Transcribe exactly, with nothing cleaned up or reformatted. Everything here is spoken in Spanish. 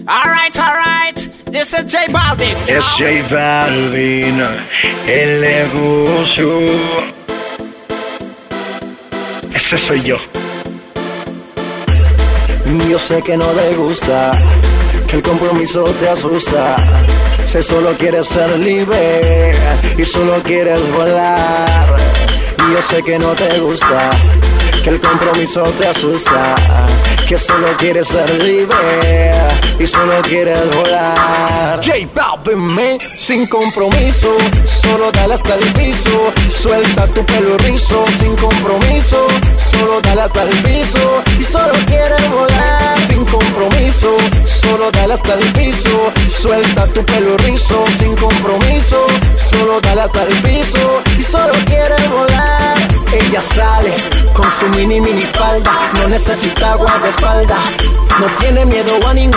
Alright, alright, this is J Balvin. Es J Balvin, el negocio. Ese soy yo. Yo sé que no te gusta, que el compromiso te asusta. Si solo quieres ser libre y solo quieres volar. Yo sé que no te gusta, que el compromiso te asusta. Que solo quieres ser libre y solo quieres volar. J Balvin, me, sin compromiso, solo dale hasta el piso. Suelta tu pelo rizo, sin compromiso, solo dale hasta el piso. Y solo quieres volar, sin compromiso, solo dale hasta el piso. Suelta tu pelo rizo, sin compromiso, solo dale hasta el piso. Y solo quieres volar. Ella sale con su mini mini falda, no necesita agua de espalda, no tiene miedo a ningún